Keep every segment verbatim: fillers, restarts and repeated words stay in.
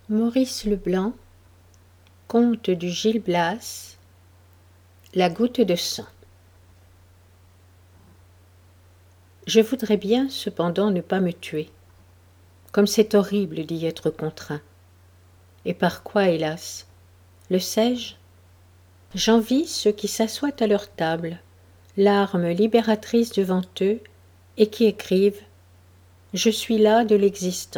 Maurice Leblanc, Conte du Gil Blas, La goutte de sang. Je voudrais bien cependant ne pas me tuer, comme c'est horrible d'y être contraint. Et par quoi, hélas? Le sais-je? J'envie ceux qui s'assoient à leur table, l'arme libératrice devant eux, et qui écrivent « Je suis là de l'existence ».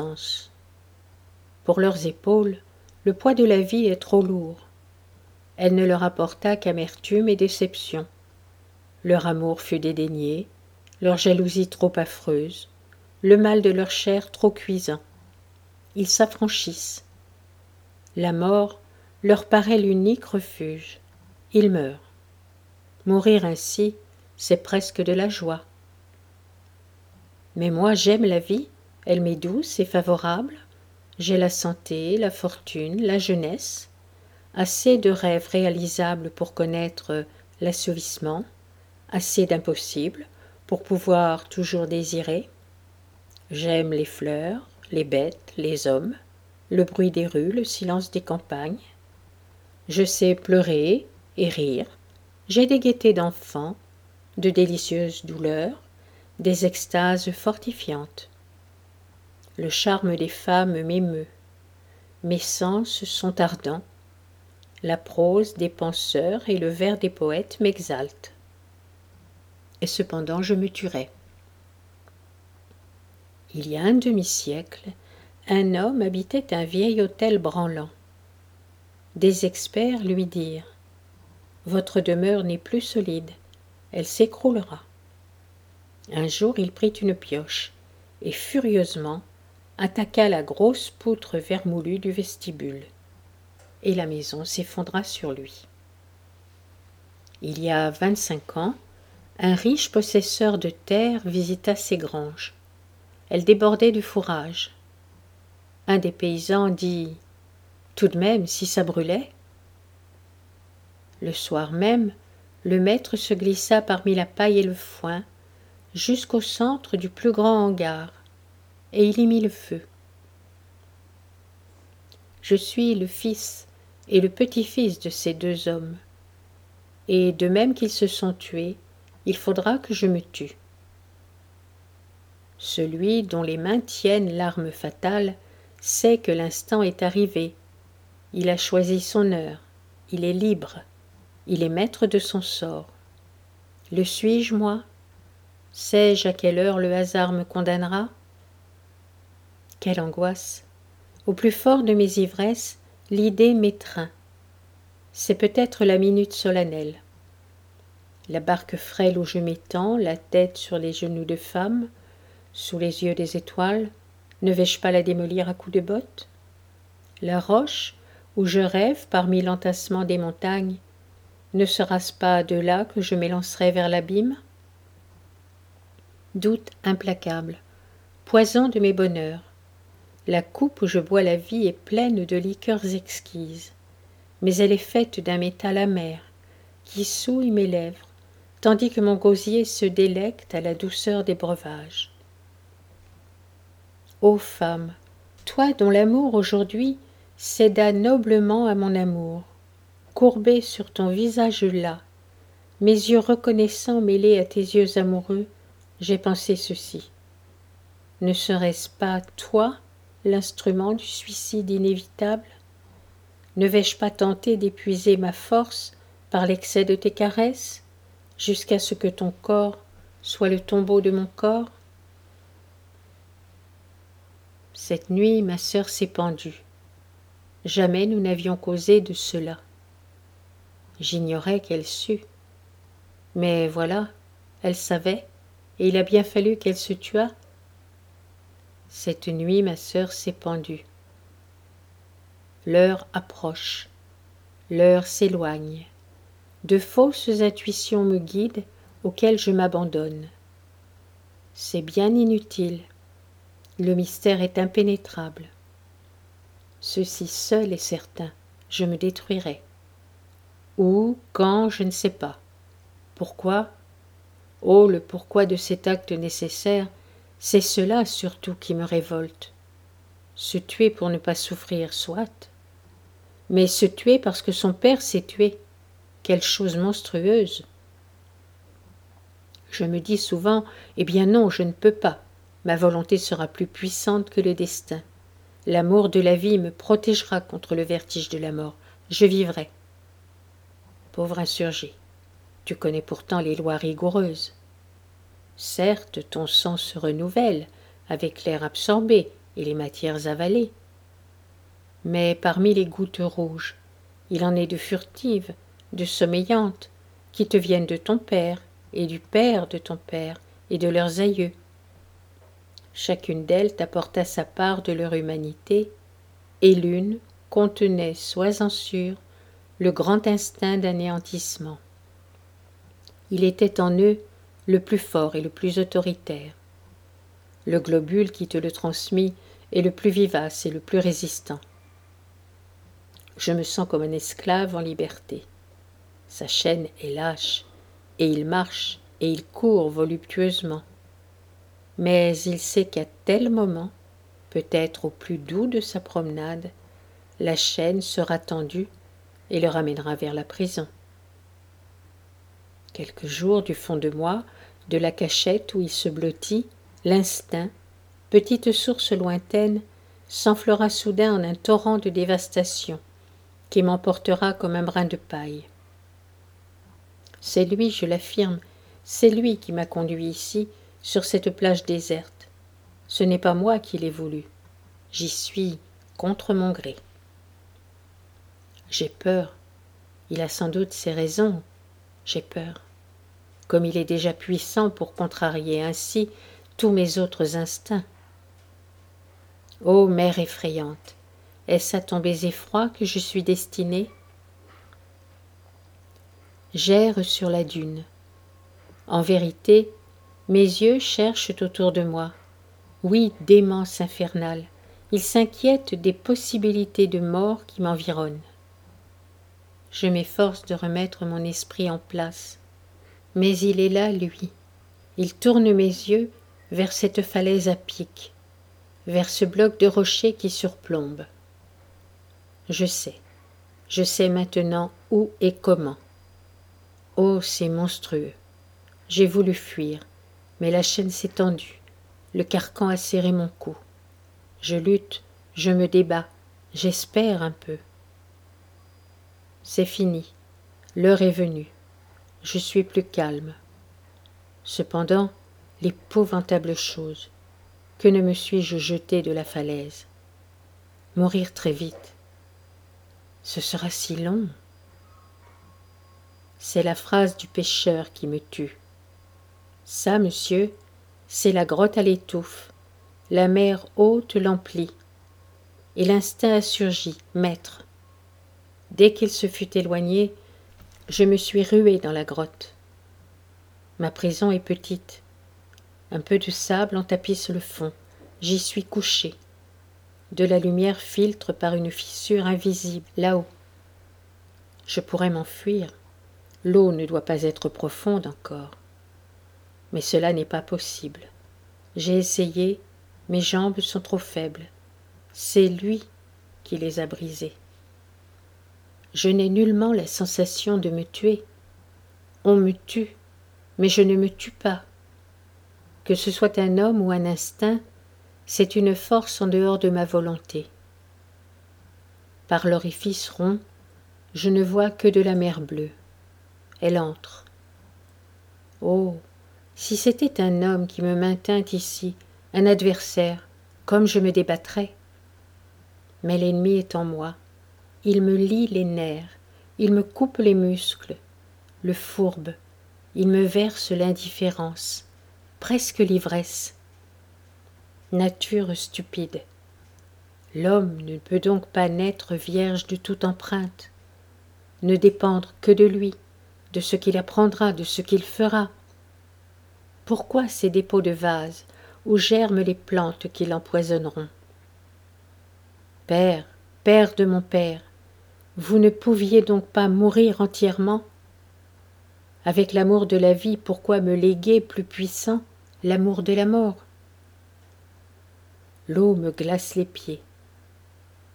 Pour leurs épaules, le poids de la vie est trop lourd. Elle ne leur apporta qu'amertume et déception. Leur amour fut dédaigné, leur jalousie trop affreuse, le mal de leur chair trop cuisant. Ils s'affranchissent. La mort leur paraît l'unique refuge. Ils meurent. Mourir ainsi, c'est presque de la joie. Mais moi j'aime la vie, elle m'est douce et favorable. J'ai la santé, la fortune, la jeunesse, assez de rêves réalisables pour connaître l'assouvissement, assez d'impossibles pour pouvoir toujours désirer. J'aime les fleurs, les bêtes, les hommes, le bruit des rues, le silence des campagnes. Je sais pleurer et rire. J'ai des gaietés d'enfant, de délicieuses douleurs, des extases fortifiantes. Le charme des femmes m'émeut. Mes sens sont ardents. La prose des penseurs et le vers des poètes m'exaltent. Et cependant je me tuerais. Il y a un demi-siècle, un homme habitait un vieil hôtel branlant. Des experts lui dirent « Votre demeure n'est plus solide, elle s'écroulera. » Un jour il prit une pioche et furieusement attaqua la grosse poutre vermoulue du vestibule, et la maison s'effondra sur lui. Il y a vingt-cinq ans, un riche possesseur de terre visita ses granges. Elles débordaient de fourrage. Un des paysans dit « Tout de même, si ça brûlait !» Le soir même, le maître se glissa parmi la paille et le foin jusqu'au centre du plus grand hangar, et il y mit le feu. Je suis le fils et le petit-fils de ces deux hommes, et de même qu'ils se sont tués, il faudra que je me tue. Celui dont les mains tiennent l'arme fatale sait que l'instant est arrivé. Il a choisi son heure, il est libre, il est maître de son sort. Le suis-je, moi? Sais-je à quelle heure le hasard me condamnera? Quelle angoisse! Au plus fort de mes ivresses, l'idée m'étreint. C'est peut-être la minute solennelle. La barque frêle où je m'étends, la tête sur les genoux de femme, sous les yeux des étoiles, ne vais-je pas la démolir à coups de botte? La roche où je rêve parmi l'entassement des montagnes, ne sera-ce pas de là que je m'élancerai vers l'abîme? Doute implacable, poison de mes bonheurs, la coupe où je bois la vie est pleine de liqueurs exquises, mais elle est faite d'un métal amer qui souille mes lèvres, tandis que mon gosier se délecte à la douceur des breuvages. Ô femme, toi dont l'amour aujourd'hui céda noblement à mon amour, courbée sur ton visage là, mes yeux reconnaissants mêlés à tes yeux amoureux, j'ai pensé ceci. Ne serait-ce pas toi l'instrument du suicide inévitable? Ne vais-je pas tenter d'épuiser ma force par l'excès de tes caresses, jusqu'à ce que ton corps soit le tombeau de mon corps? Cette nuit, ma sœur s'est pendue. Jamais nous n'avions causé de cela. J'ignorais qu'elle sût. Mais voilà, elle savait, et il a bien fallu qu'elle se tuât. Cette nuit, ma sœur s'est pendue. L'heure approche, l'heure s'éloigne. De fausses intuitions me guident, auxquelles je m'abandonne. C'est bien inutile. Le mystère est impénétrable. Ceci seul est certain, je me détruirai. Où, quand, je ne sais pas. Pourquoi? Oh, le pourquoi de cet acte nécessaire, c'est cela surtout qui me révolte. Se tuer pour ne pas souffrir, soit. Mais se tuer parce que son père s'est tué, quelle chose monstrueuse. Je me dis souvent, eh bien non, je ne peux pas. Ma volonté sera plus puissante que le destin. L'amour de la vie me protégera contre le vertige de la mort. Je vivrai. Pauvre insurgé, tu connais pourtant les lois rigoureuses. Certes, ton sang se renouvelle avec l'air absorbé et les matières avalées. Mais parmi les gouttes rouges, il en est de furtives, de sommeillantes, qui te viennent de ton père et du père de ton père et de leurs aïeux. Chacune d'elles t'apporta sa part de leur humanité, et l'une contenait, sois-en sûr, le grand instinct d'anéantissement. Il était en eux le plus fort et le plus autoritaire. Le globule qui te le transmit est le plus vivace et le plus résistant. Je me sens comme un esclave en liberté. Sa chaîne est lâche, et il marche et il court voluptueusement. Mais il sait qu'à tel moment, peut-être au plus doux de sa promenade, la chaîne sera tendue et le ramènera vers la prison. Quelques jours du fond de moi, de la cachette où il se blottit, l'instinct, petite source lointaine, s'enflera soudain en un torrent de dévastation qui m'emportera comme un brin de paille. C'est lui, je l'affirme, c'est lui qui m'a conduit ici, sur cette plage déserte. Ce n'est pas moi qui l'ai voulu. J'y suis contre mon gré. J'ai peur. Il a sans doute ses raisons. J'ai peur. Comme il est déjà puissant pour contrarier ainsi tous mes autres instincts. Ô mer effrayante, est-ce à ton baiser froid que je suis destinée? J'erre sur la dune. En vérité, mes yeux cherchent autour de moi. Oui, démence infernale, ils s'inquiètent des possibilités de mort qui m'environnent. Je m'efforce de remettre mon esprit en place, mais il est là, lui. Il tourne mes yeux vers cette falaise à pic, vers ce bloc de rocher qui surplombe. Je sais, je sais maintenant où et comment. Oh, c'est monstrueux. J'ai voulu fuir, mais la chaîne s'est tendue, le carcan a serré mon cou. Je lutte, je me débats, j'espère un peu. C'est fini, l'heure est venue, je suis plus calme. Cependant, l'épouvantable chose, que ne me suis-je jeté de la falaise? Mourir très vite. Ce sera si long. C'est la phrase du pêcheur qui me tue. Ça, monsieur, c'est la grotte à l'étouffe. La mer haute l'emplit. Et l'instinct a surgi, maître. Dès qu'il se fut éloigné, je me suis rué dans la grotte. Ma prison est petite. Un peu de sable en tapisse le fond. J'y suis couché. De la lumière filtre par une fissure invisible, là-haut. Je pourrais m'enfuir. L'eau ne doit pas être profonde encore. Mais cela n'est pas possible. J'ai essayé, mes jambes sont trop faibles. C'est lui qui les a brisées. Je n'ai nullement la sensation de me tuer. On me tue, mais je ne me tue pas. Que ce soit un homme ou un instinct, c'est une force en dehors de ma volonté. Par l'orifice rond, je ne vois que de la mer bleue. Elle entre. Oh, si c'était un homme qui me maintint ici, un adversaire, comme je me débattrais. Mais l'ennemi est en moi. Il me lie les nerfs, il me coupe les muscles, le fourbe, il me verse l'indifférence, presque l'ivresse. Nature stupide. L'homme ne peut donc pas naître vierge de toute empreinte, ne dépendre que de lui, de ce qu'il apprendra, de ce qu'il fera. Pourquoi ces dépôts de vases où germent les plantes qui l'empoisonneront? Père, père de mon père, vous ne pouviez donc pas mourir entièrement? Avec l'amour de la vie, pourquoi me léguer plus puissant l'amour de la mort? L'eau me glace les pieds,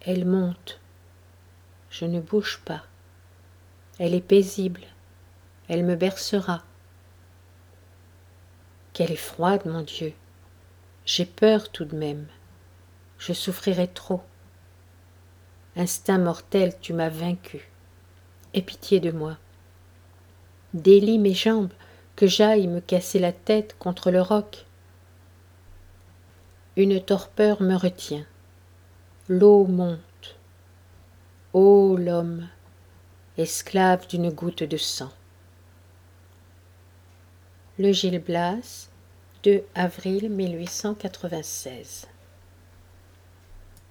Elle monte. Je ne bouge pas. Elle est paisible. Elle me bercera. Qu'elle est froide, mon Dieu. J'ai peur tout de même. Je souffrirai trop. Instinct mortel, tu m'as vaincu. Aie pitié de moi. Délie mes jambes, que j'aille me casser la tête contre le roc. Une torpeur me retient. L'eau monte. Ô l'homme, esclave d'une goutte de sang. Le Gil Blas, deux avril mille huit cent quatre-vingt-seize.